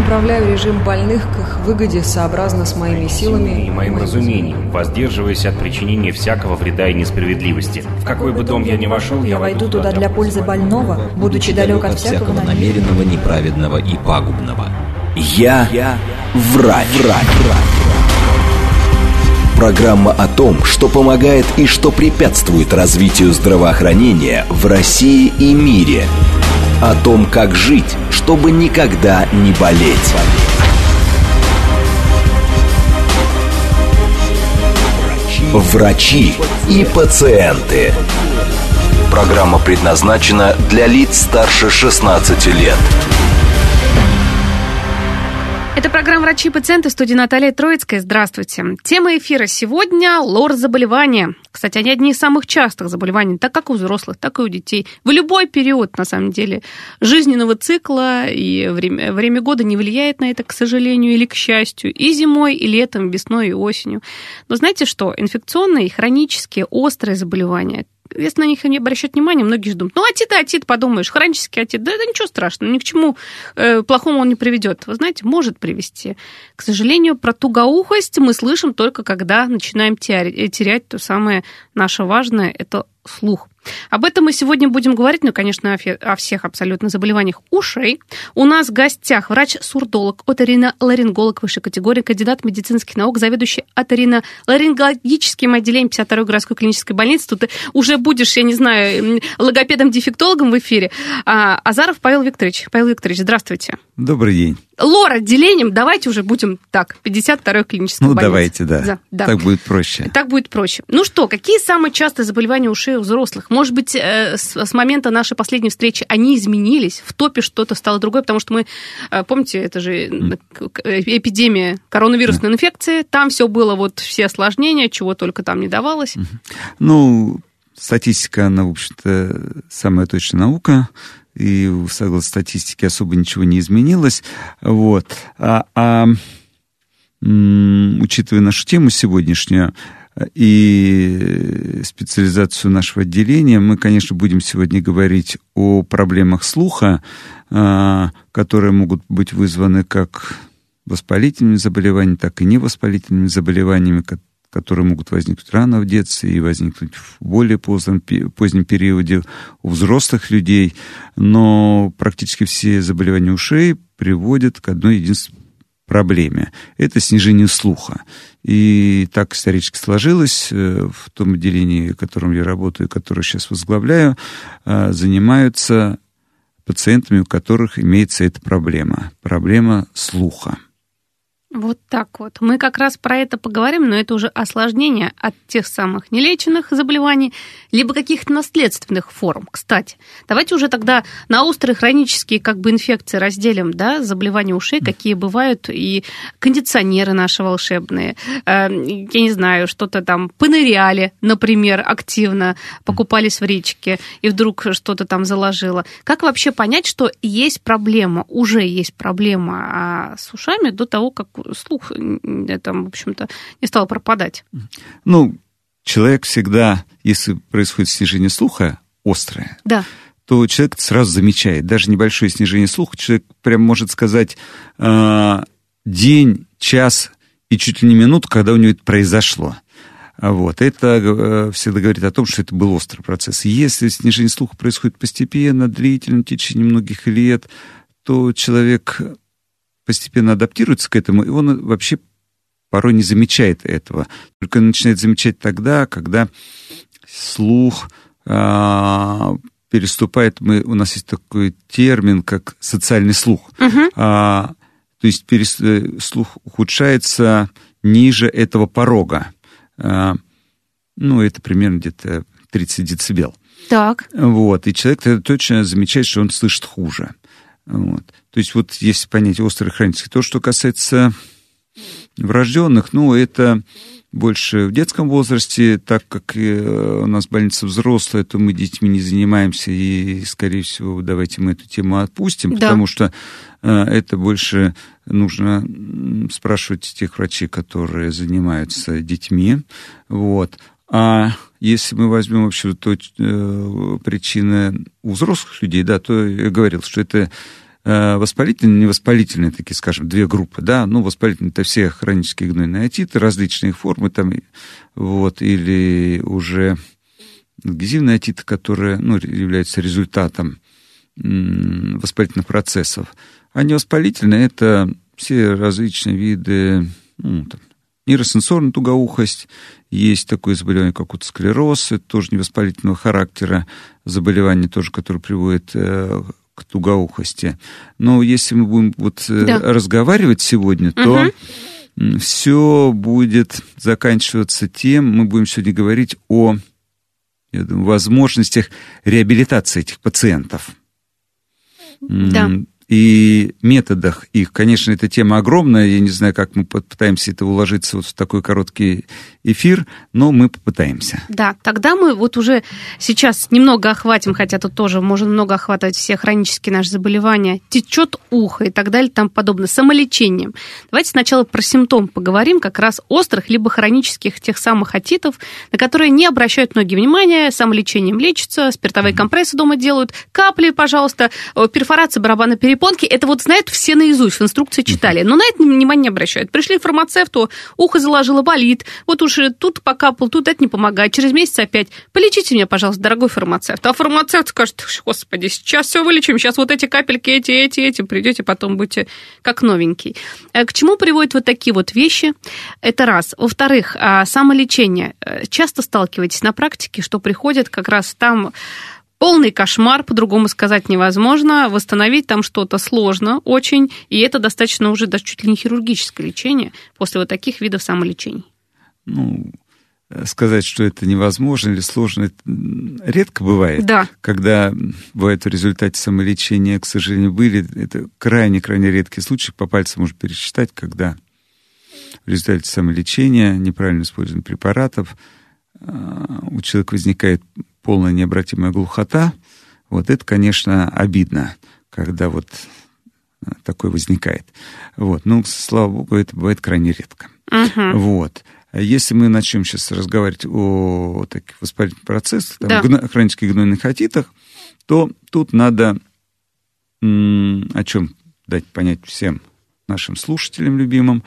направляю режим больных к их выгоде сообразно с моими силами и моим разумением, воздерживаясь от причинения всякого вреда и несправедливости. В какой бы дом я ни вошел, я войду туда для пользы больного, будучи далек от всякого намеренного, неправедного и пагубного. Я врач. Программа о том, что помогает и что препятствует развитию здравоохранения в России и мире. О том, как жить, чтобы никогда не болеть. Врачи и пациенты. Программа предназначена для лиц старше 16 лет. Это программа «Врачи и пациенты», в студии Наталья Троицкая. Здравствуйте. Тема эфира сегодня – лор-заболевания. Кстати, они одни из самых частых заболеваний, так как у взрослых, так и у детей. В любой период, на самом деле, жизненного цикла и время года не влияет на это, к сожалению, или к счастью. И зимой, и летом, весной, и осенью. Но знаете что? Инфекционные, хронические, острые заболевания – если на них не обращать внимания, многие же думают, отит, подумаешь, хронический отит, да это ничего страшного, ни к чему плохому он не приведет. Вы знаете, может привести. К сожалению, про тугоухость мы слышим только когда начинаем терять то самое наше важное, это слух. Об этом мы сегодня будем говорить, конечно, о всех абсолютно заболеваниях ушей. У нас в гостях врач-сурдолог, оториноларинголог высшей категории, кандидат медицинских наук, заведующий оториноларингологическим отделением 52-й городской клинической больницы. Тут ты уже будешь, я не знаю, логопедом-дефектологом в эфире. Азаров Павел Викторович. Павел Викторович, здравствуйте. Добрый день. Лор-отделением давайте уже будем так, 52-й клинической больницы. Давайте, да. Так будет проще. Так будет проще. Что, какие самые частые заболевания ушей у взрослых? Может быть, с момента нашей последней встречи они изменились, в топе что-то стало другое, потому что мы, помните, это же эпидемия коронавирусной инфекции, там все было, все осложнения, чего только там не давалось. Статистика, она, в общем-то, самая точная наука, и согласно статистике особо ничего не изменилось. Учитывая нашу тему сегодняшнюю и специализацию нашего отделения, мы, конечно, будем сегодня говорить о проблемах слуха, которые могут быть вызваны как воспалительными заболеваниями, так и невоспалительными заболеваниями, которые могут возникнуть рано в детстве и возникнуть в более позднем периоде у взрослых людей. Но практически все заболевания ушей приводят к одной единственной проблеме. Это снижение слуха. И так исторически сложилось. В том отделении, в котором я работаю, которое сейчас возглавляю, занимаются пациентами, у которых имеется эта проблема. Проблема слуха. Вот так вот. Мы как раз про это поговорим, но это уже осложнение от тех самых нелеченных заболеваний, либо каких-то наследственных форм. Кстати, давайте уже тогда на острые хронические инфекции разделим, заболевания ушей, какие бывают, и кондиционеры наши волшебные. Я не знаю, что-то там поныряли, например, активно, покупались в речке, и вдруг что-то там заложило. Как вообще понять, что есть проблема, уже есть проблема с ушами до того, как слух, там, в общем-то, не стал пропадать? Человек всегда, если происходит снижение слуха острое, то человек это сразу замечает. Даже небольшое снижение слуха, человек прям может сказать день, час и чуть ли не минуту, когда у него это произошло. Это всегда говорит о том, что это был острый процесс. Если снижение слуха происходит постепенно, длительно, в течение многих лет, то человек постепенно адаптируется к этому, и он вообще порой не замечает этого. Только начинает замечать тогда, когда слух переступает, у нас есть такой термин, как социальный слух. То есть слух ухудшается ниже этого порога. Это примерно где-то 30 децибел. Так. И человек точно замечает, что он слышит хуже. То есть если понять острые хронические, то, что касается врожденных, это больше в детском возрасте, так как у нас больница взрослая, то мы детьми не занимаемся, и, скорее всего, давайте мы эту тему отпустим, потому что это больше нужно спрашивать тех врачей, которые занимаются детьми. А если мы возьмем вообще причины у взрослых людей, то я говорил, что это Воспалительные и невоспалительные, такие, скажем, две группы, да, ну, воспалительные — это все хронические гнойные отиты, различные их формы там, вот, или уже адгезивные отиты, которые, ну, являются результатом воспалительных процессов. А невоспалительные — это все различные виды, ну, там, нейросенсорная тугоухость, есть такое заболевание, как отосклероз, это тоже невоспалительного характера заболевание, тоже, которое приводит к тугоухости. Но если мы будем разговаривать сегодня, то все будет заканчиваться тем, мы будем сегодня говорить о, я думаю, возможностях реабилитации этих пациентов. Да. И методах их. Конечно, эта тема огромная, я не знаю, как мы попытаемся это уложиться вот в такой короткий эфир, но мы попытаемся. Да, тогда мы вот уже сейчас немного охватим, хотя тут тоже можно много охватывать все хронические наши заболевания, течет ухо и так далее, там подобное, самолечением. Давайте сначала про симптом поговорим, как раз острых либо хронических тех самых отитов, на которые не обращают многие внимания, самолечением лечатся, спиртовые компрессы дома делают, капли, пожалуйста, перфорация барабанной перепонки. Это вот знают все наизусть, в инструкции читали, но на это внимание не обращают. Пришли к фармацевту, ухо заложило, болит, вот уж тут покапал, тут это не помогает, через месяц опять. Полечите меня, пожалуйста, дорогой фармацевт. А фармацевт скажет: господи, сейчас все вылечим, сейчас вот эти капельки, эти, придете, потом будете как новенький. К чему приводят вот такие вот вещи? Это раз. Во-вторых, самолечение. Часто сталкиваетесь на практике, что приходят как раз там... Полный кошмар, по-другому сказать невозможно, восстановить там что-то сложно очень, и это достаточно уже даже чуть ли не хирургическое лечение после вот таких видов самолечений. Ну, сказать, что это невозможно или сложно, это редко бывает. Да. Когда бывает в результате самолечения, к сожалению, были, это крайне-крайне редкие случаи, по пальцам можно пересчитать, когда в результате самолечения, неправильно использования препаратов, у человека возникает полная необратимая глухота. Вот это, конечно, обидно, когда вот такое возникает. Вот. Ну, слава богу, это бывает крайне редко. Вот. Если мы начнем сейчас разговаривать о таких воспалительных процессах, там, хронических гнойных отитах, то тут надо о чем дать понять всем нашим слушателям любимым.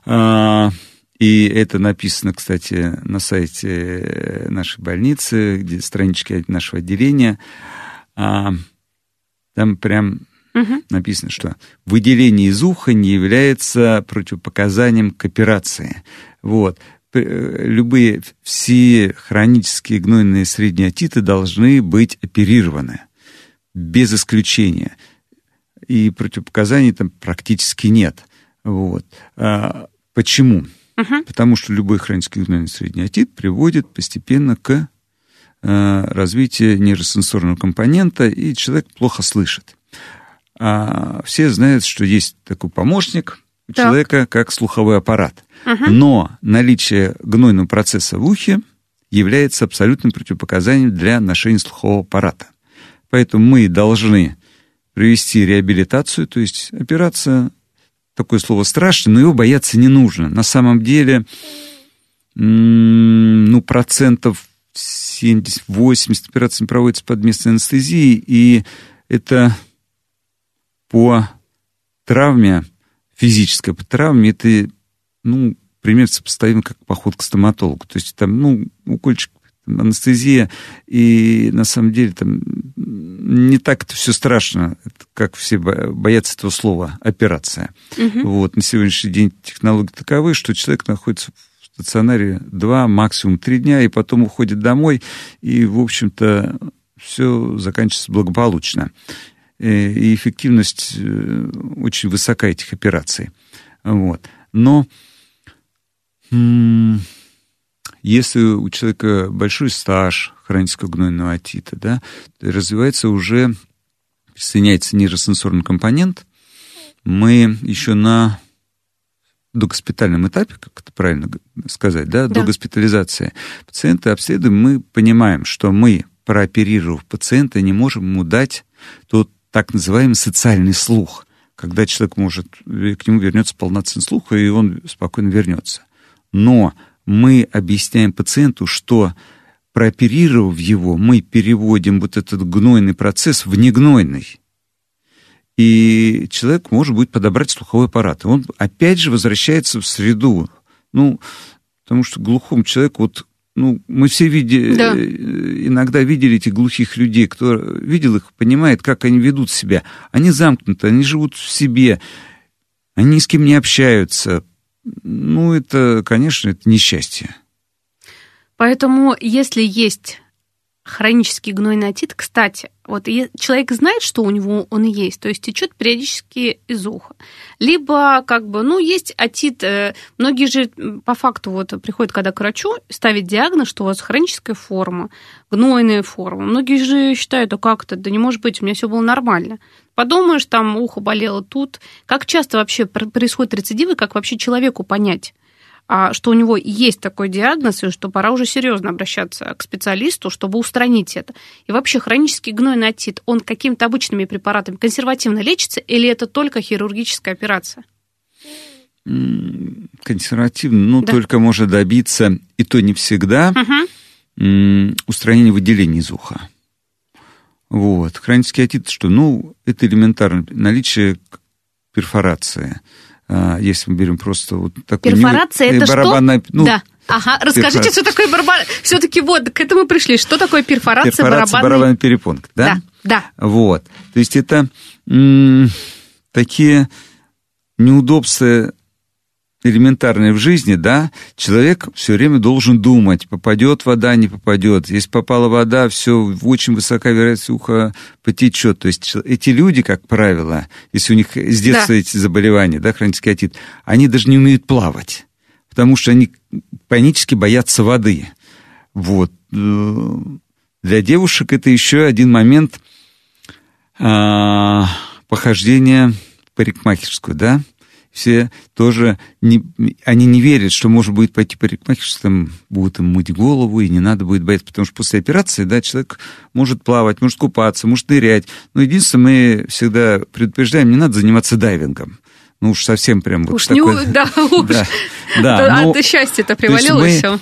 И это написано, кстати, на сайте нашей больницы, где странички нашего отделения. Там прям написано, что выделение из уха не является противопоказанием к операции. Вот. Любые, все хронические гнойные средние отиты должны быть оперированы, без исключения. И противопоказаний там практически нет. Вот. Почему? Потому что любой хронический гнойный средний отит приводит постепенно к развитию нейросенсорного компонента, и человек плохо слышит. Все знают, что есть такой помощник у человека, как слуховой аппарат. Но наличие гнойного процесса в ухе является абсолютным противопоказанием для ношения слухового аппарата. Поэтому мы должны провести реабилитацию, то есть операция... Такое слово страшное, но его бояться не нужно. На самом деле, процентов 70-80 операций проводится под местной анестезией, и это по травме, физической по травме, это, примерно сопоставимо как поход к стоматологу. То есть там, укольчик, анестезия, и на самом деле там не так это все страшно, как все боятся этого слова «операция». Вот. На сегодняшний день технологии таковы, что человек находится в стационаре 2, максимум 3 дня, и потом уходит домой, и, в общем-то, все заканчивается благополучно. И эффективность очень высока этих операций. Вот. Но... Если у человека большой стаж хронического гнойного отита, да, то развивается уже, присоединяется нейросенсорный компонент, мы еще на догоспитальном этапе, как это правильно сказать, да, до госпитализации пациента обследуем, мы понимаем, что мы, прооперировав пациента, не можем ему дать тот так называемый социальный слух, когда человек может, к нему вернется полноценный слух, и он спокойно вернется. Но мы объясняем пациенту, что, прооперировав его, мы переводим вот этот гнойный процесс в негнойный. и человек может будет подобрать слуховой аппарат. И он опять же возвращается в среду. Потому что глухому человеку, мы все иногда видели этих глухих людей, кто видел их, понимает, как они ведут себя. Они замкнуты, они живут в себе, они ни с кем не общаются. Это, конечно, это несчастье. Поэтому, если есть хронический гнойный отит, кстати, человек знает, что у него он есть, то есть течет периодически из уха. Либо, есть отит, многие же по факту приходят когда к врачу, ставят диагноз, что у вас хроническая форма, гнойная форма. Многие же считают, да не может быть, у меня все было нормально. Подумаешь, там ухо болело тут. Как часто вообще происходят рецидивы, как вообще человеку понять, что у него есть такой диагноз, и что пора уже серьезно обращаться к специалисту, чтобы устранить это. И вообще хронический гнойный отит, он какими-то обычными препаратами консервативно лечится, или это только хирургическая операция? Консервативно, только можно добиться, и то не всегда, устранения выделений из уха. Хронический отит, это элементарно, наличие перфорации. Если мы берем просто такой... Перфорация – это барабанная, что? Да. Расскажите, что такое барабан... Все-таки к этому пришли. Что такое перфорация барабанной перепонки, да? Да. То есть это такие неудобства элементарные в жизни, да? Человек все время должен думать, попадет вода, не попадет. Если попала вода, все, очень высока вероятность уха потечет. То есть эти люди, как правило, если у них с детства эти заболевания, хронический отит, они даже не умеют плавать, потому что они панически боятся воды. Для девушек это еще один момент похождения в парикмахерскую, да? Все тоже, они не верят, что можно будет пойти в парикмахерскую, там будут им мыть голову, и не надо будет бояться, потому что после операции, человек может плавать, может купаться, может нырять. Но единственное, мы всегда предупреждаем, не надо заниматься дайвингом. Уж совсем прям такое... От счастья-то привалило все.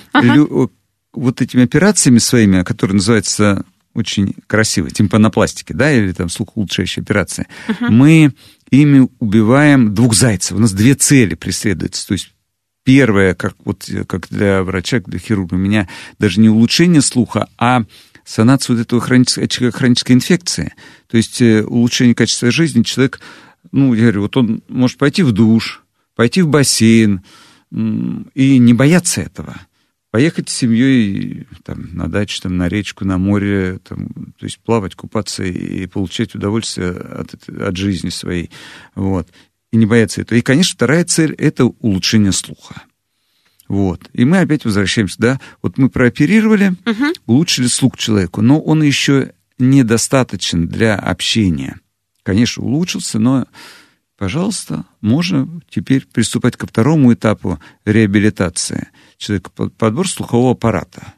Этими операциями своими, которые называются очень красиво, тимпанопластики, или там слухоулучшающая операция, мы ими убиваем двух зайцев. У нас две цели преследуются. То есть первое, как для врача, для хирурга, у меня даже не улучшение слуха, а санация этого хронической инфекции. То есть улучшение качества жизни. Человек, я говорю, он может пойти в душ, пойти в бассейн и не бояться этого. Поехать с семьей на дачу, на речку, на море, то есть плавать, купаться и получать удовольствие от жизни своей. И не бояться этого. И, конечно, вторая цель – это улучшение слуха. И мы опять возвращаемся, мы прооперировали, улучшили слух человеку, но он еще недостаточен для общения. Конечно, улучшился, но, пожалуйста, можно теперь приступать ко второму этапу реабилитации человека, подбор слухового аппарата.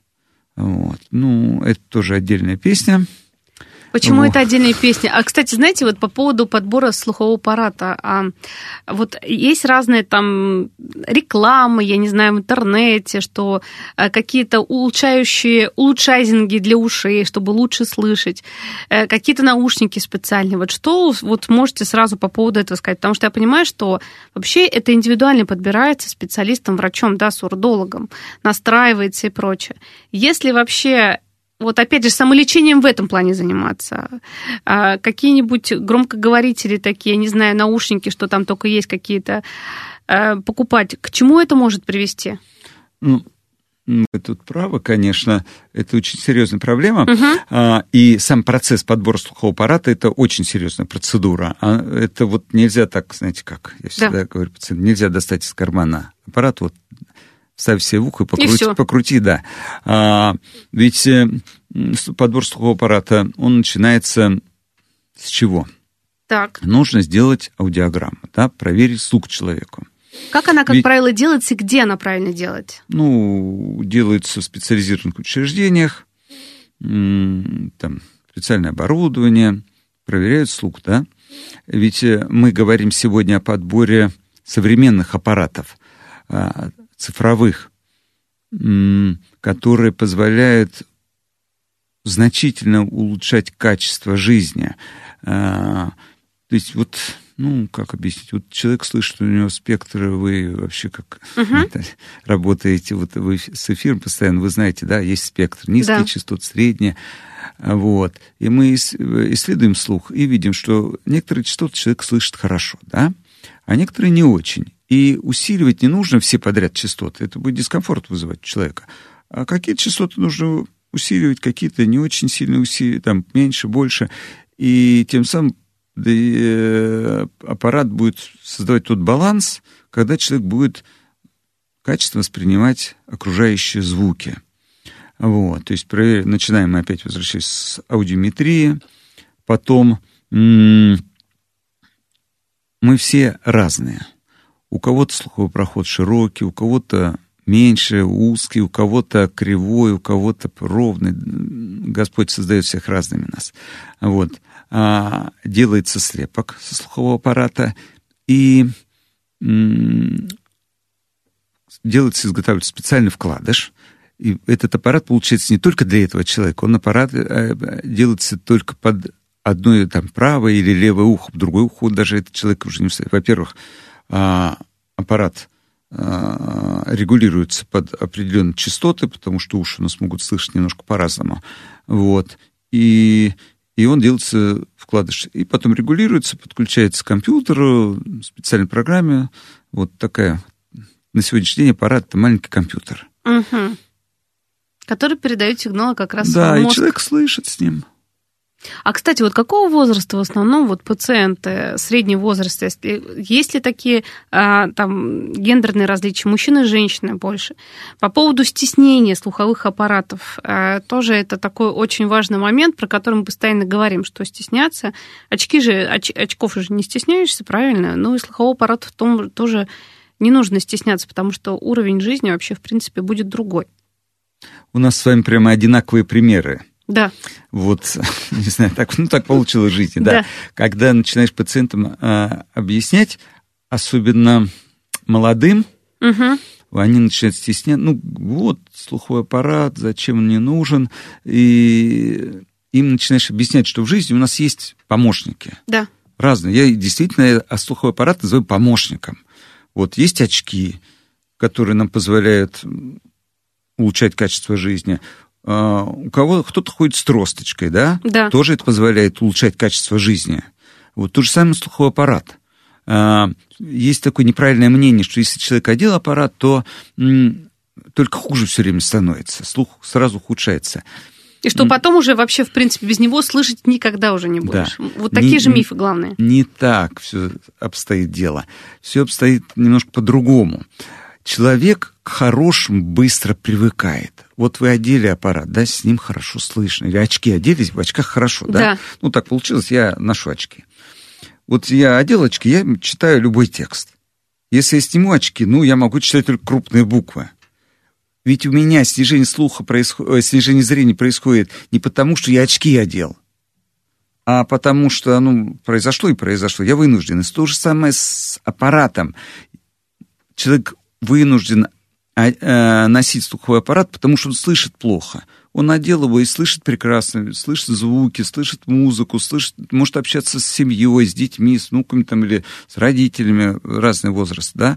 Это тоже отдельная песня. Почему это отдельная песня? Кстати, знаете, по поводу подбора слухового аппарата, есть разные там рекламы, я не знаю, в интернете, что какие-то улучшайзинги для ушей, чтобы лучше слышать, какие-то наушники специальные. Что можете сразу по поводу этого сказать? Потому что я понимаю, что вообще это индивидуально подбирается специалистом, врачом, сурдологом, настраивается и прочее. Если вообще... опять же, самолечением в этом плане заниматься. Какие-нибудь громкоговорители такие, не знаю, наушники, что там только есть какие-то, покупать. К чему это может привести? Вы тут правы, конечно. Это очень серьезная проблема. И сам процесс подбора слухового аппарата – это очень серьезная процедура. Это нельзя так, знаете, как я всегда говорю пациентам, нельзя достать из кармана аппарат, ставь себе в ухо и покрути, да. Ведь подбор слухового аппарата, он начинается с чего? Нужно сделать аудиограмму, проверить слух человеку. Как она, как правило, делается и где она правильно делается? Делается в специализированных учреждениях, там специальное оборудование, проверяют слух, Ведь мы говорим сегодня о подборе современных аппаратов, цифровых, которые позволяют значительно улучшать качество жизни. То есть вот, как объяснить? Вот человек слышит, у него спектр, вы вообще как работаете, вот вы с эфиром постоянно, вы знаете, да, есть спектр, низкие частоты, средние. Вот. И мы исследуем слух и видим, что некоторые частоты человек слышит хорошо, да, а некоторые не очень. И усиливать не нужно все подряд частоты, это будет дискомфорт вызывать у человека. А какие-то частоты нужно усиливать, какие-то не очень сильно усиливать, там меньше, больше. И тем самым аппарат будет создавать тот баланс, когда человек будет качественно воспринимать окружающие звуки. Вот. То есть начинаем мы опять возвращаясь с аудиометрии, потом мы все разные. У кого-то слуховой проход широкий, у кого-то меньше, узкий, у кого-то кривой, у кого-то ровный. Господь создает всех разными нас. Вот. Делается слепок со слухового аппарата, и изготавливается специальный вкладыш. И этот аппарат получается не только для этого человека, аппарат делается только под одно там, правое или левое ухо, другое ухо даже этот человек уже не вставит. Во-первых, аппарат регулируется под определенные частоты, потому что уши у нас могут слышать немножко по-разному. Вот. И он делается вкладыш. И потом регулируется, подключается к компьютеру, специальной программе. Вот такая. На сегодняшний день аппарат — это маленький компьютер. Угу. Который передает сигналы как раз в мозг. Да, и человек слышит с ним. А, кстати, вот какого возраста в основном вот пациенты, средний возраст, есть ли такие там гендерные различия, мужчины и женщины больше? По поводу стеснения слуховых аппаратов, тоже это такой очень важный момент, про который мы постоянно говорим, что стесняться. Очков же не стесняешься, правильно? Ну и слухового аппарата в том тоже не нужно стесняться, потому что уровень жизни вообще, в принципе, будет другой. У нас с вами прямо одинаковые примеры. Да. Вот, не знаю, так получилось в жизни, да. Когда начинаешь пациентам объяснять, особенно молодым, они начинают стесняться. Вот, слуховой аппарат, зачем он мне нужен? И им начинаешь объяснять, что в жизни у нас есть помощники. Да. Разные. Я действительно слуховой аппарат называю помощником. Вот, есть очки, которые нам позволяют улучшать качество жизни. У кого кто-то ходит с тросточкой, да? Да. Тоже это позволяет улучшать качество жизни. Вот то же самое слуховой аппарат. Есть такое неправильное мнение, что если человек одел аппарат, то только хуже все время становится, слух сразу ухудшается. И что потом уже вообще, в принципе, без него слышать никогда уже не будешь. Да. Вот такие же мифы главные. Не так все обстоит дело. Все обстоит немножко по-другому. Человек к хорошему быстро привыкает. Вот вы одели аппарат, да, с ним хорошо слышно. Или очки одели, в очках хорошо, да? Так получилось, я ношу очки. Вот я одел очки, я читаю любой текст. Если я сниму очки, я могу читать только крупные буквы. Ведь у меня снижение снижение зрения происходит не потому, что я очки одел, а потому что, произошло и произошло. Я вынужден. И то же самое с аппаратом. Человек вынужден носить слуховой аппарат, потому что он слышит плохо. Он надел его и слышит прекрасно, слышит звуки, слышит музыку, может общаться с семьей, с детьми, с внуками там, или с родителями, разный возраст, да?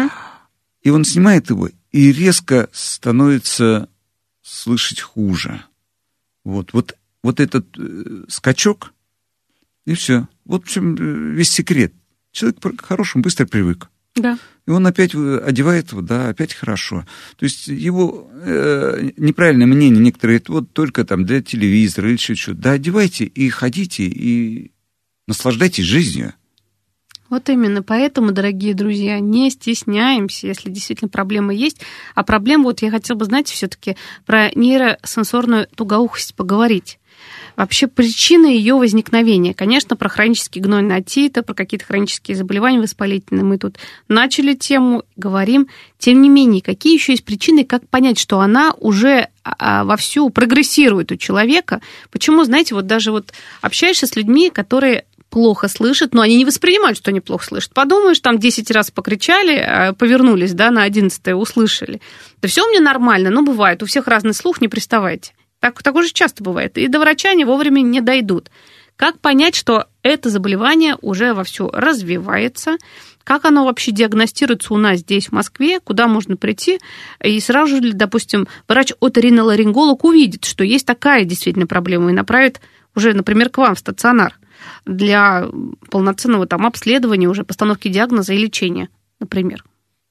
И он снимает его, и резко становится слышать хуже. Вот этот скачок, и все. Вот в чем весь секрет. Человек к хорошему быстро привык. Да. И он опять одевает его, да, опять хорошо. То есть его неправильное мнение некоторые, вот только там для телевизора или что-то. Да, одевайте и ходите, и наслаждайтесь жизнью. Вот именно поэтому, дорогие друзья, не стесняемся, если действительно проблемы есть. А проблема, вот я хотела бы, знаете, все-таки про нейросенсорную тугоухость поговорить. Вообще причина ее возникновения. Конечно, про хронический гнойный отит, про какие-то хронические заболевания воспалительные мы тут начали тему, говорим. Тем не менее, какие еще есть причины, как понять, что она уже вовсю прогрессирует у человека? Почему, знаете, вот даже вот общаешься с людьми, которые плохо слышат, но они не воспринимают, что они плохо слышат. Подумаешь, там 10 раз покричали, повернулись, да, на 11-е услышали. Да все у меня нормально, но бывает, у всех разный слух, не приставайте. Так уже часто бывает. И до врача они вовремя не дойдут. Как понять, что это заболевание уже вовсю развивается. Как оно вообще диагностируется у нас здесь, в Москве? Куда можно прийти? И сразу же, допустим, врач-оториноларинголог увидит, что есть такая действительно проблема, и направит уже, например, к вам в стационар для полноценного там обследования, уже постановки диагноза и лечения, например.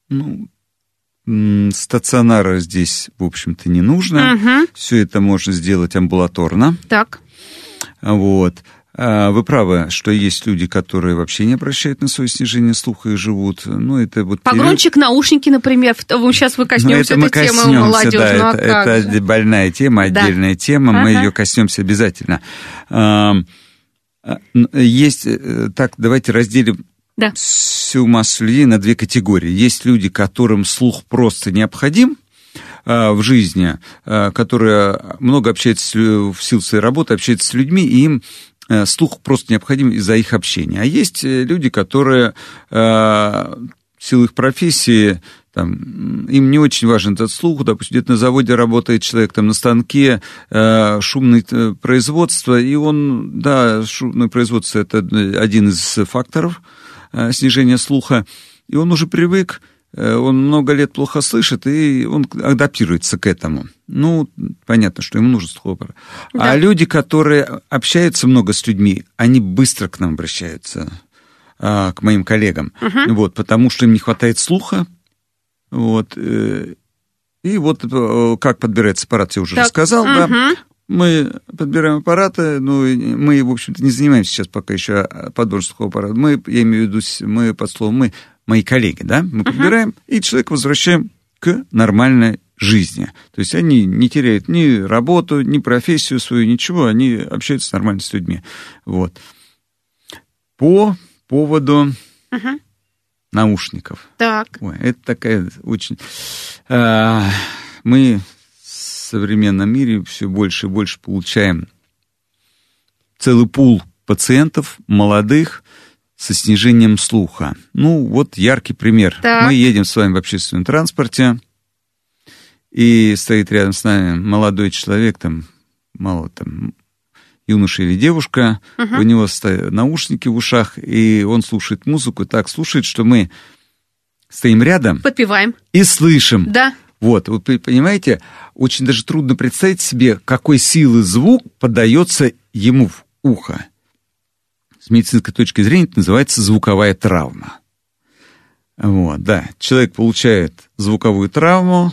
Стационара здесь, в общем-то, не нужно. Угу. Все это можно сделать амбулаторно. Так. Вот. Вы правы, что есть люди, которые вообще не обращают на свое снижение слуха и живут. Это вот погромче наушники, например. Сейчас мы коснемся этой темы, молодежь. Да, это больная тема, отдельная тема. Мы ее коснемся обязательно. Есть, так, давайте разделим всю массу людей на две категории. Есть люди, которым слух просто необходим в жизни, которые много общаются в силу своей работы, общаются с людьми, и им слух просто необходим из-за их общения. А есть люди, которые в силу их профессии, им не очень важен этот слух, допустим, где-то на заводе работает человек, на станке, шумное производство, и шумное производство – это один из факторов снижения слуха, и он уже привык, он много лет плохо слышит, и он адаптируется к этому. Понятно, что ему нужен слуховой аппарат. Да. А люди, которые общаются много с людьми, они быстро к нам обращаются, к моим коллегам, потому что им не хватает слуха. И как подбирается аппарат, я уже рассказал, да. Мы подбираем аппараты, мы, в общем-то, не занимаемся сейчас пока еще подбором слухового аппарата. Я имею в виду, мы под словом мои коллеги, да, мы подбираем, и человека возвращаем к нормальной жизни. То есть они не теряют ни работу, ни профессию свою, ничего, они общаются нормально с людьми. По поводу наушников. Так. Это такая очень... Мы в современном мире все больше и больше получаем целый пул пациентов, молодых, со снижением слуха. Яркий пример. Так. Мы едем с вами в общественном транспорте, и стоит рядом с нами молодой человек, юноша или девушка, у него стоят наушники в ушах, и он слушает музыку, так слушает, что мы стоим рядом. Подпеваем. И слышим. Да. Вы понимаете, очень даже трудно представить себе, какой силы звук подается ему в ухо. С медицинской точки зрения это называется звуковая травма. Человек получает звуковую травму,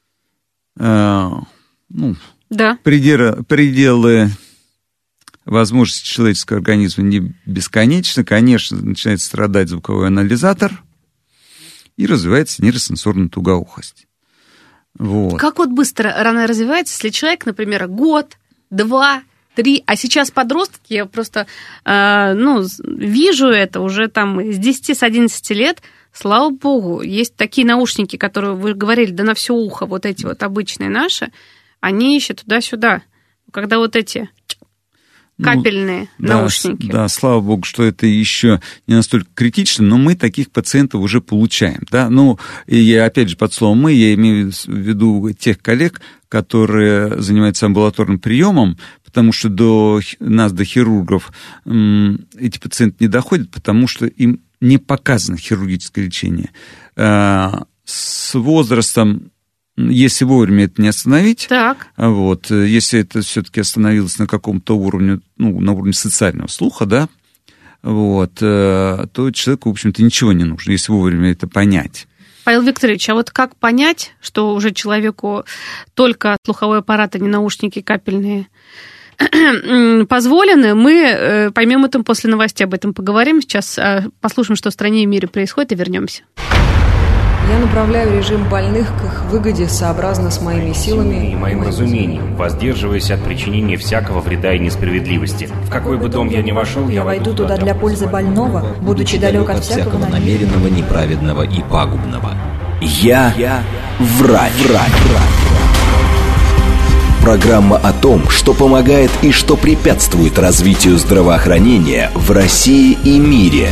пределы возможности человеческого организма не бесконечны. Конечно, начинает страдать звуковой анализатор, и развивается нейросенсорная тугоухость. Как быстро рана развивается, если человек, например, год, 2, 3, а сейчас подростки, я просто вижу это уже с 10, с 11 лет, слава богу, есть такие наушники, которые, вы говорили, на все ухо, эти обычные наши, они еще туда-сюда, когда эти капельные наушники. Да, слава богу, что это еще не настолько критично, но мы таких пациентов уже получаем. Да? И я, опять же, под словом «мы», я имею в виду тех коллег, которые занимаются амбулаторным приемом, потому что до нас, до хирургов, эти пациенты не доходят, потому что им не показано хирургическое лечение. С возрастом, если вовремя это не остановить, если это все-таки остановилось на каком-то уровне, на уровне социального слуха, да, то человеку, в общем-то, ничего не нужно, если вовремя это понять. Павел Викторович, а как понять, что уже человеку только слуховой аппарат, а не наушники капельные позволены? Мы поймем это после новостей, об этом поговорим. Сейчас послушаем, что в стране и мире происходит, и вернемся. Я направляю режим больных к их выгоде сообразно с моими силами и моим разумением, воздерживаясь от причинения всякого вреда и несправедливости. В какой бы дом я ни вошел, я войду туда для пользы больного, будучи далек от всякого намеренного, неправедного и пагубного. Я врач. Программа о том, что помогает и что препятствует развитию здравоохранения в России и мире.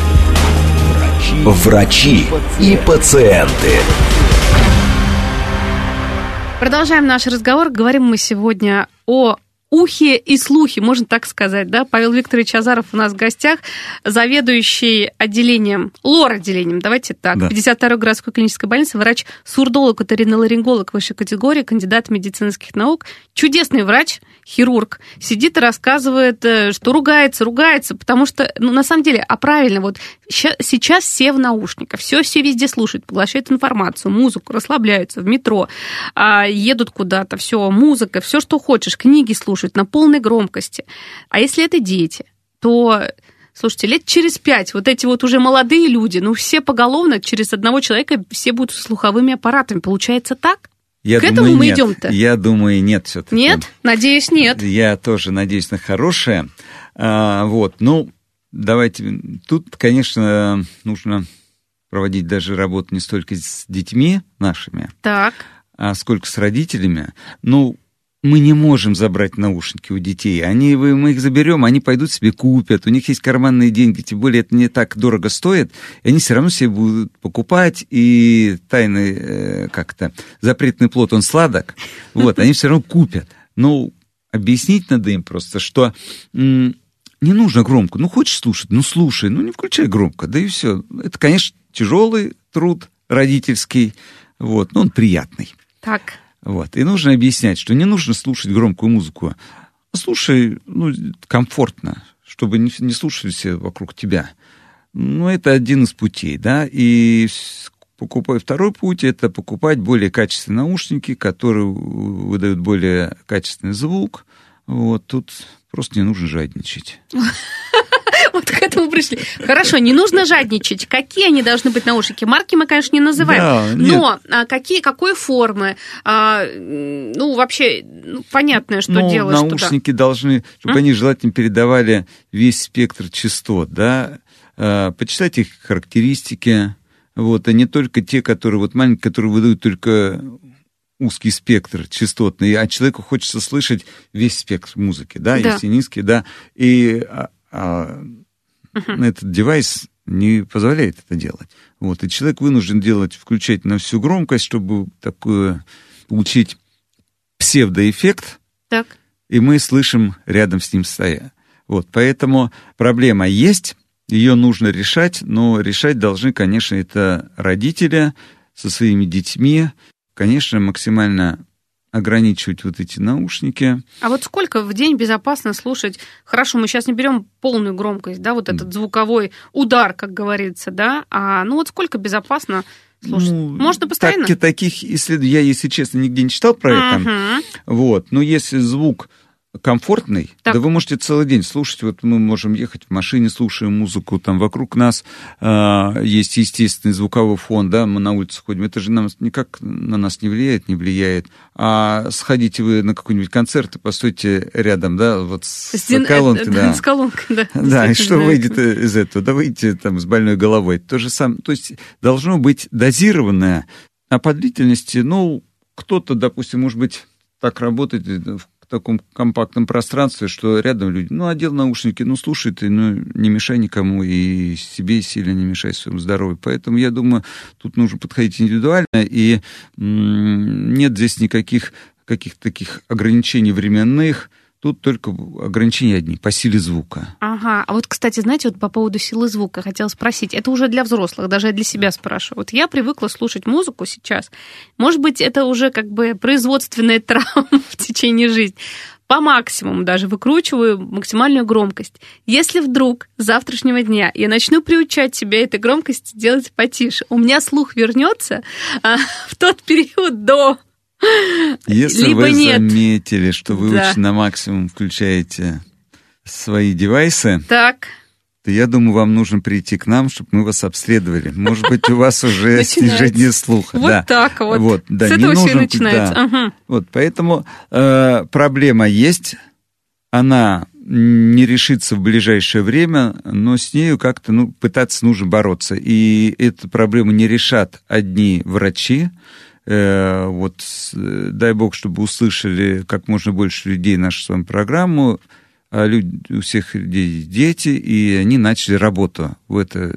Врачи и пациенты. Продолжаем наш разговор. Говорим мы сегодня о ухи и слухи, можно так сказать, да? Павел Викторович Азаров у нас в гостях, заведующий отделением, лор-отделением, давайте так, да. 52-й городской клинической больницы, врач-сурдолог, оториноларинголог высшей категории, кандидат медицинских наук, чудесный врач, хирург, сидит и рассказывает, что ругается, потому что, на самом деле, правильно, вот сейчас все в наушниках, все везде слушают, поглощают информацию, музыку, расслабляются в метро, едут куда-то, все, музыка, все, что хочешь, книги слушают на полной громкости. А если это дети, то, слушайте, лет через 5 вот эти вот уже молодые люди, все поголовно, через одного человека все будут с слуховыми аппаратами. Получается так? К этому мы идем-то? Я думаю, нет все-таки. Нет? Надеюсь, нет. Я тоже надеюсь на хорошее. Давайте. Тут, конечно, нужно проводить даже работу не столько с детьми нашими, а сколько с родителями. Мы не можем забрать наушники у детей. Мы их заберем, они пойдут себе купят. У них есть карманные деньги, тем более это не так дорого стоит. И они все равно себе будут покупать. И тайный, запретный плод, он сладок. Они все равно купят. Объяснить надо им просто, что не нужно громко. Хочешь слушать, слушай. Не включай громко, да и все. Это, конечно, тяжелый труд родительский, но он приятный. Так. И нужно объяснять, что не нужно слушать громкую музыку, а слушай, комфортно, чтобы не слушали все вокруг тебя. Это один из путей, да, и второй путь — это покупать более качественные наушники, которые выдают более качественный звук. Тут просто не нужно жадничать. Вот к этому пришли. Хорошо, не нужно жадничать. Какие они должны быть наушники? Марки мы, конечно, не называем. Но какой формы? Вообще, понятно, что делаешь туда. Наушники должны, чтобы они желательно передавали весь спектр частот, да. Почитайте их характеристики, а не только те, которые маленькие, которые выдают только узкий спектр частотный, а человеку хочется слышать весь спектр музыки, да, есть и низкий, да, и этот девайс не позволяет это делать. И человек вынужден включать на всю громкость, чтобы получить псевдоэффект, и мы слышим рядом с ним стоя. Поэтому проблема есть, ее нужно решать, но решать должны, конечно, это родители со своими детьми, конечно, максимально ограничивать эти наушники. А сколько в день безопасно слушать? Хорошо, мы сейчас не берем полную громкость, да, этот звуковой удар, как говорится, да, сколько безопасно слушать? Можно постоянно? Таких исследований я, если честно, нигде не читал про это. Но если звук комфортный, да вы можете целый день слушать. Мы можем ехать в машине, слушаем музыку, вокруг нас есть естественный звуковой фон, да, мы на улице ходим, это же никак на нас не влияет. А сходите вы на какой-нибудь концерт и постойте рядом, да, с колонкой, да. С колонкой, да. Да, и что выйдет из этого? Да выйдете с больной головой. То же самое, то есть должно быть дозированное, а по длительности, кто-то, допустим, может быть, так работает в таком компактном пространстве, что рядом люди, одел наушники, слушай ты, не мешай никому, и себе сильно не мешай своему здоровью. Поэтому, я думаю, тут нужно подходить индивидуально, и нет здесь никаких каких-то таких ограничений временных, тут только ограничения одни, по силе звука. Ага, кстати, знаете, по поводу силы звука хотела спросить, это уже для взрослых, даже я для себя спрашиваю. Я привыкла слушать музыку сейчас, может быть, это уже производственная травма в течение жизни. По максимуму даже выкручиваю максимальную громкость. Если вдруг с завтрашнего дня я начну приучать себя этой громкости делать потише, у меня слух вернется в тот период до... Если либо вы заметили, что вы очень на максимум включаете свои девайсы, то я думаю, вам нужно прийти к нам, чтобы мы вас обследовали. Может быть, у вас уже снижение слуха. Так вот. С этого все и начинается. Поэтому проблема есть, она не решится в ближайшее время, но с нею как-то пытаться нужно бороться. И эту проблему не решат одни врачи. Дай бог, чтобы услышали как можно больше людей нашу с вами программу, у всех людей дети, и они начали работу в этом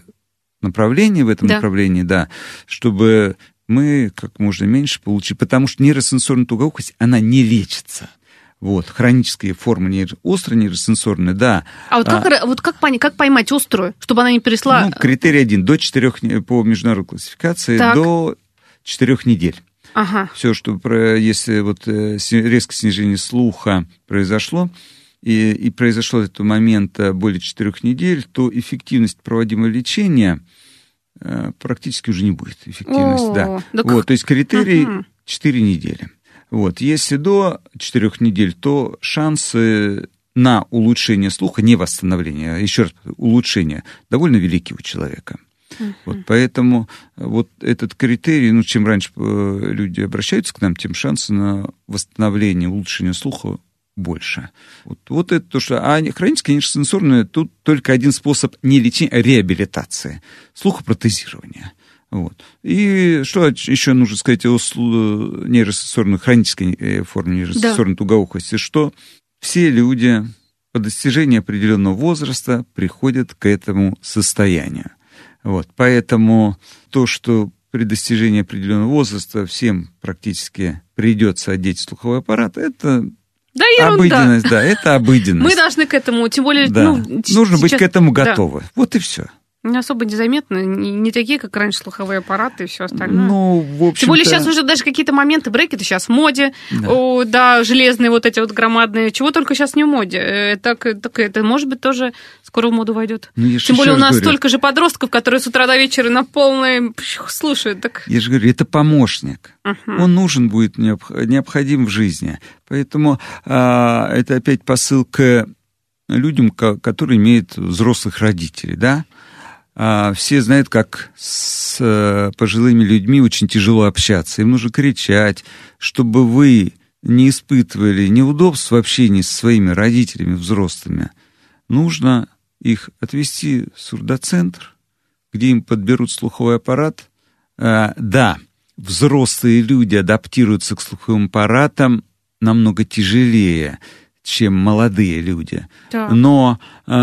направлении, да, чтобы мы как можно меньше получили, потому что нейросенсорная тугоухость, она не лечится. Вот, хронические формы острой нейросенсорной, да. А вот как поймать острую, чтобы она не перешла? Критерий 1, до 4, по международной классификации, до 4 недель. Ага. Все, что если резкое снижение слуха произошло, и произошло этот момент более 4 недель, то эффективность проводимого лечения практически уже не будет. То есть критерий 4 недели. Вот. Если до 4 недель, то шансы на улучшение слуха, не восстановление, а еще раз, улучшение, довольно велики у человека. Вот, поэтому вот этот критерий, чем раньше люди обращаются к нам, тем шансы на восстановление, улучшение слуха больше. Вот это то, что... А хроническое нейросенсорное, тут только один способ не лечения, а реабилитации. Слухопротезирование. Вот. И что еще нужно сказать о нейросенсорной, хронической форме нейросенсорной тугоухости, что все люди по достижении определенного возраста приходят к этому состоянию. Вот. Поэтому то, что при достижении определенного возраста всем практически придется одеть слуховой аппарат, это... Да, ерунда. Обыденность, да, это обыденность. Мы должны к этому, тем более... Нужно быть к этому готовы. Вот и все. Не особо незаметно, не такие, как раньше, слуховые аппараты и все остальное. В общем-то... Тем более сейчас уже даже какие-то моменты, брекеты сейчас в моде, железные вот эти вот громадные, чего только сейчас не в моде. Это может быть тоже скоро в моду войдет. Тем более у нас столько же подростков, которые с утра до вечера на полной слушают. Так... Я же говорю, это помощник. Он нужен будет, необходим в жизни. Поэтому это опять посыл к людям, которые имеют взрослых родителей, да? Все знают, как с пожилыми людьми очень тяжело общаться. Им нужно кричать, чтобы вы не испытывали неудобств в общении со своими родителями взрослыми. Нужно их отвезти в сурдоцентр, где им подберут слуховой аппарат. Да, взрослые люди адаптируются к слуховым аппаратам намного тяжелее, чем молодые люди. Да. Но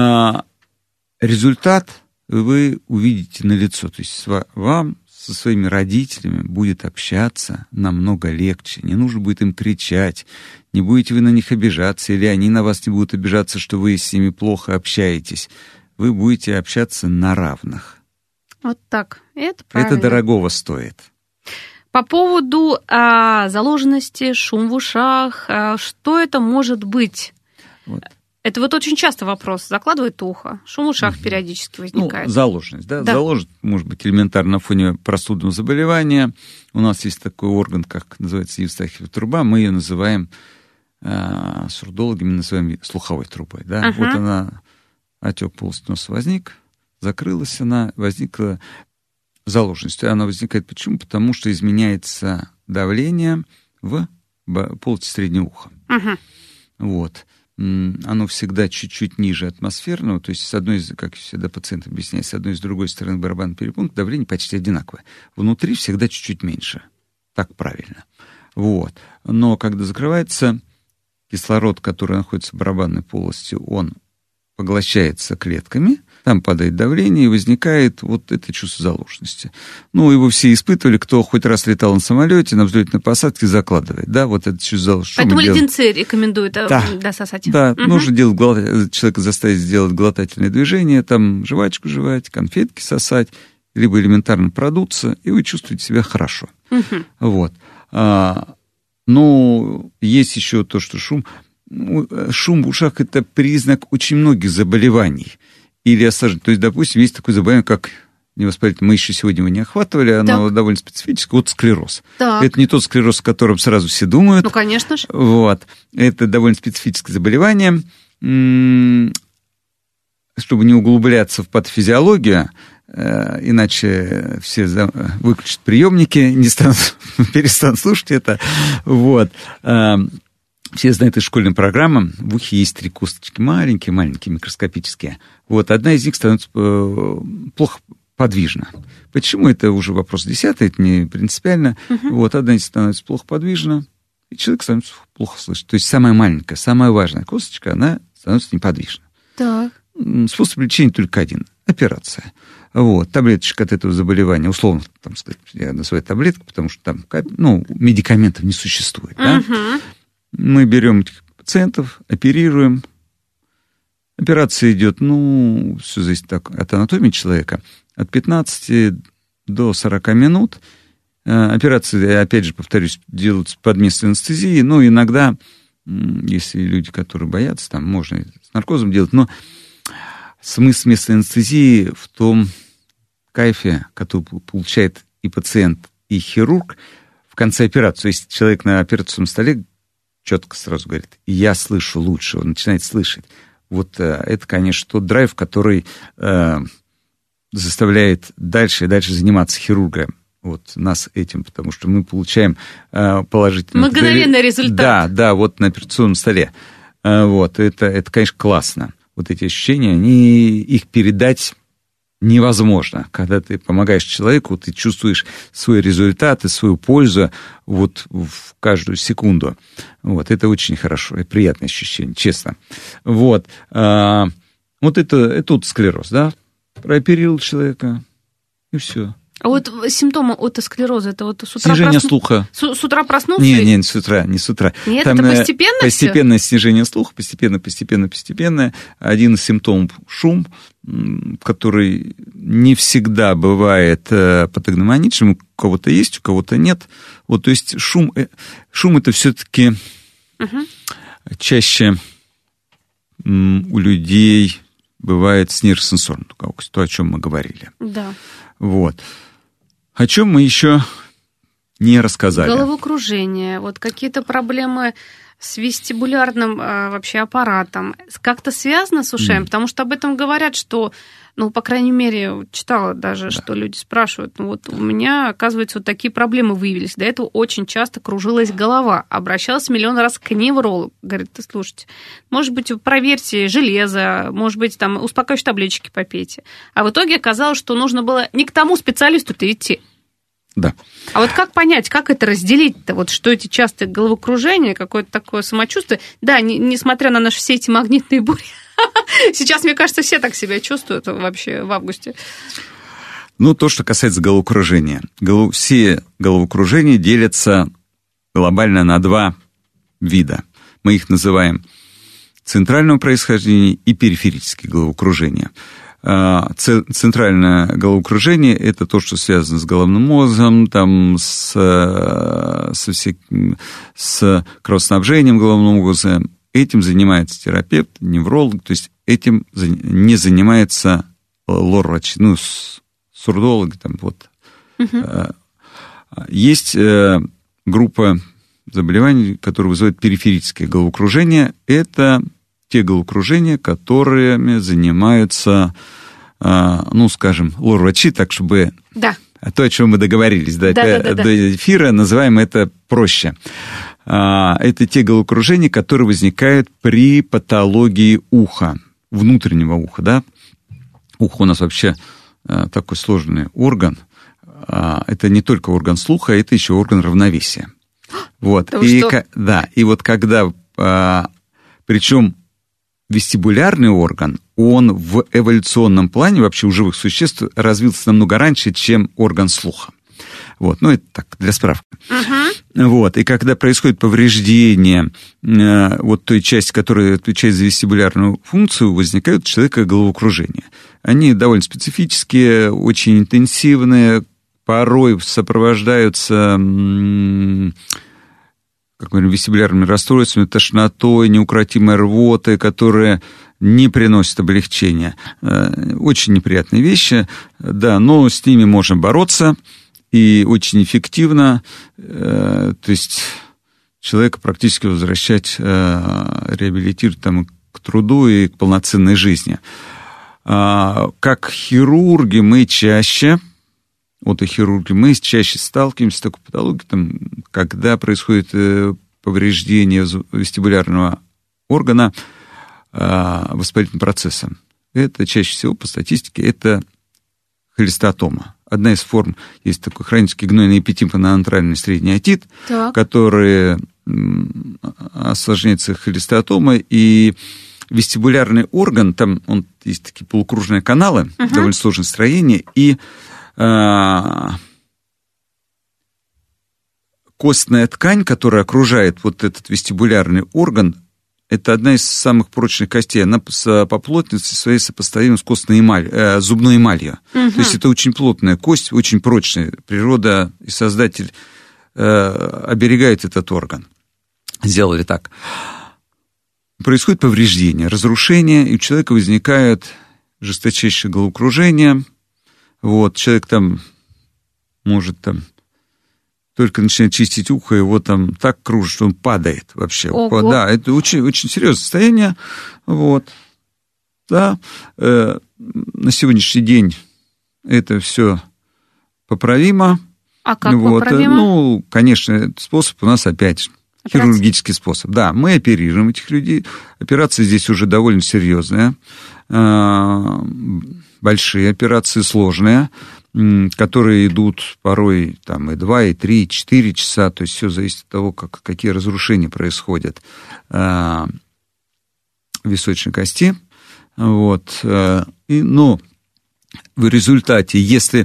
результат вы увидите налицо. То есть вам со своими родителями будет общаться намного легче. Не нужно будет им кричать, не будете вы на них обижаться, или они на вас не будут обижаться, что вы с ними плохо общаетесь. Вы будете общаться на равных. Вот так. Это правильно. Это дорогого стоит. По поводу заложенности, шум в ушах, что это может быть? Вот. Это вот очень часто вопрос. Закладывает ухо, шум в ушах периодически возникает. Заложенность, да? Заложенность может быть элементарно на фоне простудного заболевания. У нас есть такой орган, как называется Евстахиева труба. Мы ее называем, сурдологами называем слуховой трубой. Да? Вот она, отек полости носа возник, закрылась она, возникла заложенность. Она возникает почему? Потому что изменяется давление в полости среднего уха. Вот. Оно всегда чуть-чуть ниже атмосферного, то есть с одной из, как всегда пациент объясняет, с одной и с другой стороны барабанного перепонка давление почти одинаковое. Внутри всегда чуть-чуть меньше. Так правильно. Вот. Но когда закрывается, кислород, который находится в барабанной полости, он поглощается клетками, там падает давление, и возникает вот это чувство заложенности. Его все испытывали, кто хоть раз летал на самолете, на взлетной посадке закладывает, да, вот это чувство заложенности. Поэтому леденцы рекомендуют сосать. Да, нужно человека заставить сделать глотательные движения, там жвачку жевать, конфетки сосать, либо элементарно продуться, и вы чувствуете себя хорошо. Вот. Но есть еще то, что шум в ушах – это признак очень многих заболеваний или осложнений. То есть, допустим, есть такое заболевание, как невоспалительное. Мы еще сегодня его не охватывали, оно довольно специфическое. Вот склероз. Так. Это не тот склероз, о котором сразу все думают. Конечно же. Вот. Это довольно специфическое заболевание. Чтобы не углубляться в патофизиологию, иначе все выключат приемники, перестанут слушать это. Вот. Все знают из школьной программы, в ухе есть 3 косточки, маленькие, микроскопические. Вот, одна из них становится плохо подвижна. Почему? Это уже вопрос 10-й, это не принципиально. Вот, одна из них становится плохо подвижна, и человек становится плохо слышать. То есть самая маленькая, самая важная косточка, она становится неподвижна. Так. Способ лечения только один – операция. Вот, таблеточка от этого заболевания, условно, там сказать, я называю таблетку, потому что там, медикаментов не существует, да? Мы берем пациентов, оперируем. Операция идет, все зависит от анатомии человека, от 15 до 40 минут. Операции, опять же, повторюсь, делаются под местной анестезией, иногда, если люди, которые боятся, там можно с наркозом делать, но смысл местной анестезии в том кайфе, который получает и пациент, и хирург в конце операции. То есть человек на операционном столе четко сразу говорит: я слышу лучше, он начинает слышать. Вот это, конечно, тот драйв, который заставляет дальше и дальше заниматься хирургом. Вот нас этим, потому что мы получаем положительный... Мгновенный результат. Да, вот на операционном столе. Вот, это, конечно, классно. Вот эти ощущения, их передать невозможно. Когда ты помогаешь человеку, ты чувствуешь свой результат и свою пользу вот в каждую секунду. Вот, это очень хорошо, это приятное ощущение, честно. Вот, вот это вот склероз, да? Прооперировал человека, и все. А вот симптомы отосклероза, это вот с утра снижение слуха. С утра проснулся? Не не с утра. Нет, там это постепенно постепенное снижение слуха, постепенно. Один из симптомов — шум, который не всегда бывает патогномоничным. У кого-то есть, у кого-то нет. Вот, то есть шум это все-таки чаще у людей бывает с нейросенсорным, то, о чем мы говорили. Да. Вот. О чем мы еще не рассказали? Головокружение, вот какие-то проблемы с вестибулярным вообще аппаратом. Как-то связано с ушами? Потому что об этом говорят, что, по крайней мере, читала даже, что люди спрашивают, вот у меня, оказывается, вот такие проблемы выявились. До этого очень часто кружилась голова. Обращалась миллион раз к неврологу. Говорит: слушайте, может быть, проверьте железо, может быть, там успокаивающие таблеточки попейте. А в итоге оказалось, что нужно было не к тому специалисту-то идти. Да. А вот как понять, как это разделить-то, вот что эти частые головокружения, какое-то такое самочувствие, да, несмотря на наши все эти магнитные бури, сейчас, мне кажется, все так себя чувствуют вообще в августе. То, что касается головокружения. Все головокружения делятся глобально на два вида. Мы их называем центрального происхождения и периферические головокружения. Центральное головокружение — это то, что связано с головным мозгом, там, с кровоснабжением головного мозга. Этим занимается терапевт, невролог, то есть этим не занимается лор-врач, сурдологи. Там, вот. Есть группа заболеваний, которые вызывают периферическое головокружение. Это те головокружения, которыми занимаются, скажем, лор-врачи, так, чтобы... Да. То, о чем мы договорились до эфира, называем это проще. Это те головокружения, которые возникают при патологии уха, внутреннего уха, да? Ухо у нас вообще такой сложный орган. Это не только орган слуха, это еще орган равновесия. Вот. И вот когда... Причем вестибулярный орган, он в эволюционном плане вообще у живых существ развился намного раньше, чем орган слуха. Вот, это так, для справки. Вот, и когда происходит повреждение вот той части, которая отвечает за вестибулярную функцию, возникают у человека головокружения. Они довольно специфические, очень интенсивные, порой сопровождаются... вестибулярными расстройствами, тошнотой, неукротимой рвотой, которые не приносят облегчения. Очень неприятные вещи, да, но с ними можно бороться и очень эффективно, то есть человека практически возвращать, реабилитировать там, к труду и к полноценной жизни. Как хирурги мы чаще сталкиваемся с такой патологией, там, когда происходит повреждение вестибулярного органа воспалительным процессом. Это чаще всего, по статистике, это холестотома. Одна из форм, есть такой хронический гнойный эпитимфоноантральный средний отит, который осложняется холестотомой, и вестибулярный орган, там есть такие полукружные каналы, довольно сложное строение, и костная ткань, которая окружает вот этот вестибулярный орган, это одна из самых прочных костей. Она по плотности своей сопоставима с костной зубной эмалью. То есть это очень плотная кость, очень прочная. Природа и Создатель оберегает этот орган. Сделали так. Происходит повреждение, разрушение, и у человека возникает жесточайшее головокружение. Вот, человек там может только начинает чистить ухо, его там так кружит, что он падает вообще. Ого. Да, это очень, очень серьезное состояние. Вот. Да. На сегодняшний день это все поправимо. А как поправимо? Ну, конечно, способ у нас опять же хирургический способ. Да, мы оперируем этих людей. Операция здесь уже довольно серьезная. Большие операции, сложные, которые идут порой там, и 2, и 3, и 4 часа. То есть все зависит от того, какие разрушения происходят в височной кости. Вот. Но в результате, если...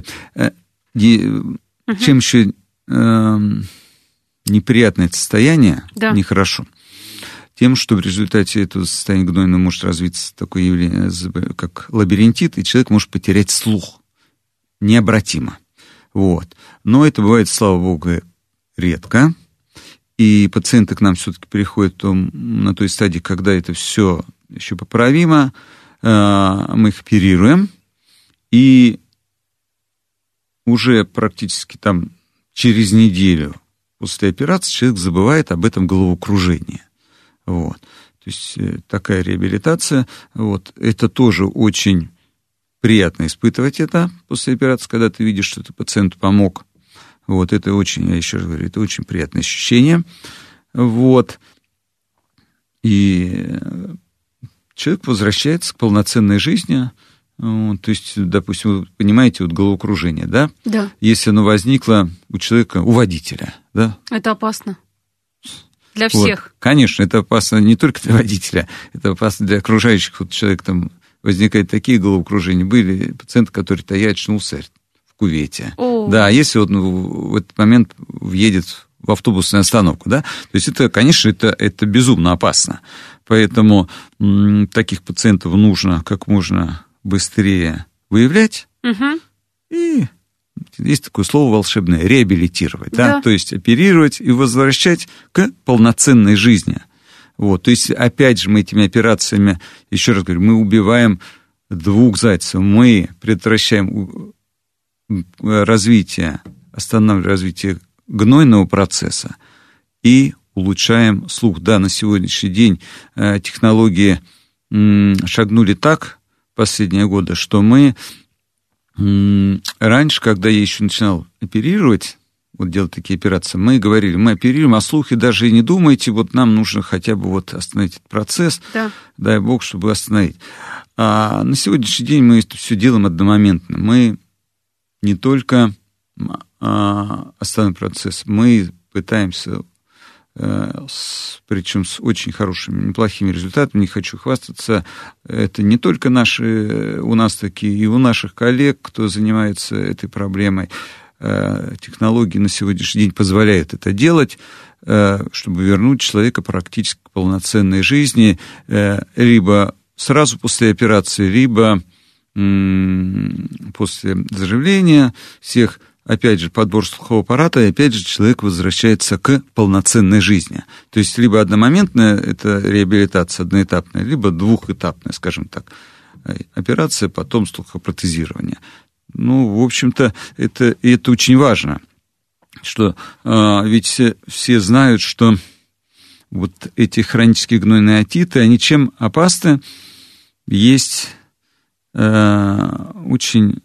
Чем еще неприятное это состояние, нехорошо, тем, что в результате этого состояния гнойного может развиться такое явление, как лабиринтит, и человек может потерять слух необратимо. Вот. Но это бывает, слава богу, редко. И пациенты к нам все-таки приходят на той стадии, когда это все еще поправимо, мы их оперируем, и уже практически там через неделю после операции человек забывает об этом головокружении. Вот. То есть такая реабилитация, вот, это тоже очень приятно испытывать это после операции, когда ты видишь, что ты пациенту помог. Вот, это очень, я еще раз говорю, это очень приятное ощущение. Вот. И человек возвращается к полноценной жизни. Вот, то есть, допустим, вы понимаете, вот головокружение, да? Да. Если оно возникло у человека, у водителя, да? Это опасно. Для всех. Вот. Конечно, это опасно не только для водителя, это опасно для окружающих. Вот человек там, возникают такие головокружения. Были пациенты, которые я очнулся в кювете. Да, если вот в этот момент въедет в автобусную остановку, да? То есть это, конечно, это безумно опасно. Поэтому таких пациентов нужно как можно быстрее выявлять, и есть такое слово волшебное, реабилитировать, да? То есть оперировать и возвращать к полноценной жизни. Вот. То есть, опять же, мы этими операциями, еще раз говорю, мы убиваем 2 зайцев, мы предотвращаем развитие, останавливаем развитие гнойного процесса и улучшаем слух. Да, на сегодняшний день технологии шагнули так, последние годы, что мы раньше, когда я еще начинал оперировать, вот делать такие операции, мы говорили, мы оперируем, о слухе даже и не думайте, вот нам нужно хотя бы вот остановить этот процесс, дай бог, чтобы остановить. А на сегодняшний день мы это все делаем одномоментно. Мы не только остановим процесс, мы пытаемся, причем с очень хорошими, неплохими результатами, не хочу хвастаться, это не только у нас такие, и у наших коллег, кто занимается этой проблемой, технологии на сегодняшний день позволяют это делать, чтобы вернуть человека практически к полноценной жизни, либо сразу после операции, либо после заживления всех. Опять же, подбор слухового аппарата, и опять же человек возвращается к полноценной жизни. То есть, либо одномоментная это реабилитация, одноэтапная, либо двухэтапная, скажем так, операция, потом слухопротезирование. Ну, в общем-то, это очень важно, что ведь все знают, что вот эти хронические гнойные отиты, они чем опасны? Есть очень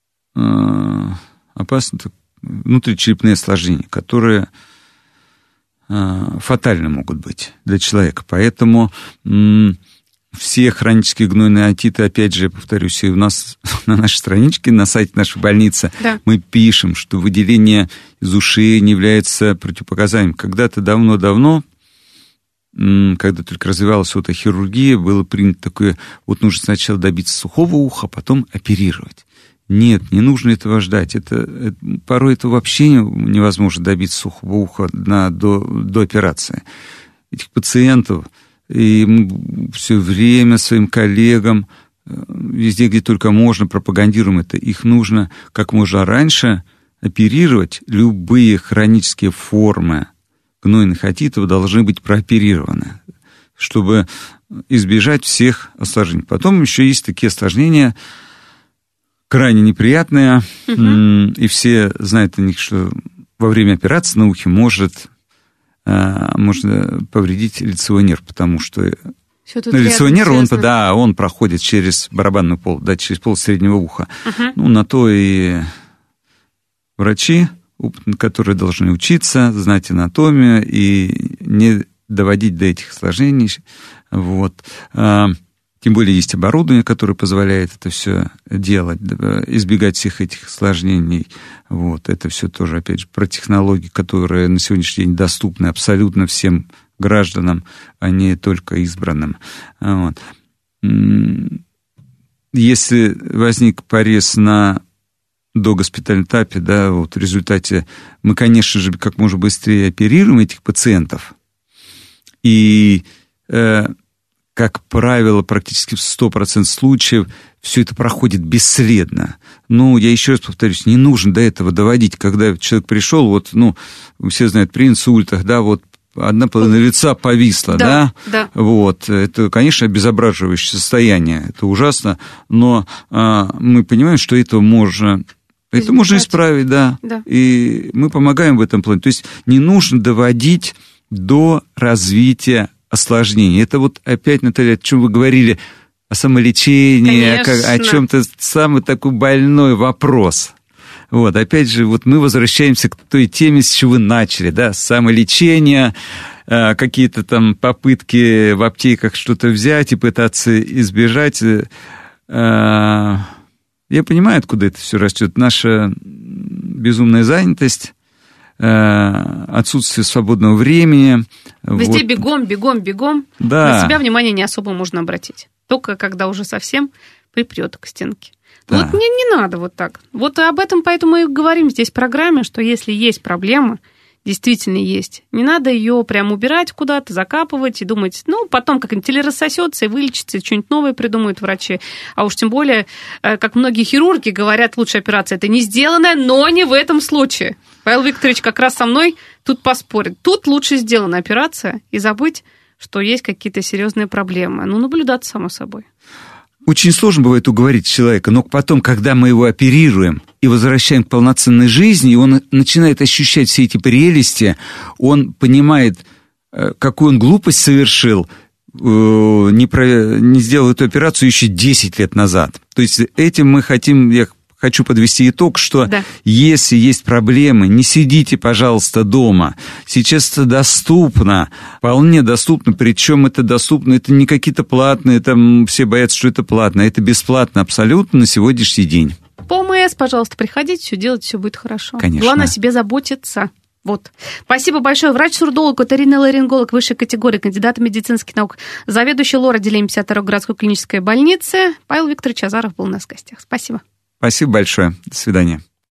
опасны внутричерепные осложнения, которые фатальны могут быть для человека. Поэтому все хронические гнойные отиты, опять же, я повторюсь, и у нас на нашей страничке, на сайте нашей больницы, мы пишем, что выделение из ушей не является противопоказанием. Когда-то давно-давно, когда только развивалась отохирургия, было принято такое, вот нужно сначала добиться сухого уха, а потом оперировать. Нет, не нужно этого ждать. Порой это вообще невозможно добиться сухого уха до операции. Этих пациентов И мы все время своим коллегам, везде, где только можно, пропагандируем это. Их нужно как можно раньше оперировать. Любые хронические формы гнойных отитов должны быть прооперированы, чтобы избежать всех осложнений. Потом еще есть такие осложнения крайне неприятные, и все знают о них, что во время операции на ухе можно повредить лицевой нерв, потому что лицевой нерв, он проходит через барабанную полость, через полость среднего уха. На то и врачи, которые должны учиться, знать анатомию и не доводить до этих осложнений. Вот. Тем более есть оборудование, которое позволяет это все делать, избегать всех этих осложнений. Вот. Это все тоже, опять же, про технологии, которые на сегодняшний день доступны абсолютно всем гражданам, а не только избранным. Вот. Если возник порез на догоспитальном этапе, в результате мы, конечно же, как можно быстрее оперируем этих пациентов. И, как правило, практически в 100% случаев все это проходит бесследно. Я еще раз повторюсь, не нужно до этого доводить. Когда человек пришел, все знают, при инсультах, одна половина лица повисла, да? Вот. Это, конечно, обезображивающее состояние, это ужасно, но мы понимаем, что это можно исправить, да. И мы помогаем в этом плане. То есть не нужно доводить до развития осложнений. Это опять, Наталья, о чем вы говорили, о самолечении, о чем-то самый такой больной вопрос. Вот, опять же, мы возвращаемся к той теме, с чего вы начали, самолечение, какие-то там попытки в аптеках что-то взять и пытаться избежать. Я понимаю, откуда это все растет. Наша безумная занятость, отсутствие свободного времени. Везде бегом. Да. На себя внимание не особо можно обратить. Только когда уже совсем припрет к стенке. Да. Не надо так. Об этом поэтому и говорим здесь в программе, что если есть проблема, действительно есть, не надо ее прям убирать куда-то, закапывать и думать, потом как-нибудь или рассосется и вылечится, что-нибудь новое придумают врачи. А уж тем более, как многие хирурги говорят, лучшая операция это не сделанная, но не в этом случае. Павел Викторович как раз со мной тут поспорит. Тут лучше сделана операция и забыть, что есть какие-то серьезные проблемы. Наблюдать само собой. Очень сложно бывает уговорить человека, но потом, когда мы его оперируем и возвращаем к полноценной жизни, и он начинает ощущать все эти прелести, он понимает, какую он глупость совершил, не сделал эту операцию еще 10 лет назад. То есть этим я хочу подвести итог, что если есть проблемы, не сидите, пожалуйста, дома. Сейчас это доступно, вполне доступно, причем это доступно, это не какие-то платные, там все боятся, что это платно, это бесплатно абсолютно на сегодняшний день. По ОМС, пожалуйста, приходите, все делать, все будет хорошо. Конечно. Главное о себе заботиться. Спасибо большое. Врач-сурдолог, оториноларинголог высшей категории, кандидат медицинских наук, заведующий лор-отделением 52-й городской клинической больницы Павел Викторович Азаров был у нас в гостях. Спасибо. Спасибо большое. До свидания.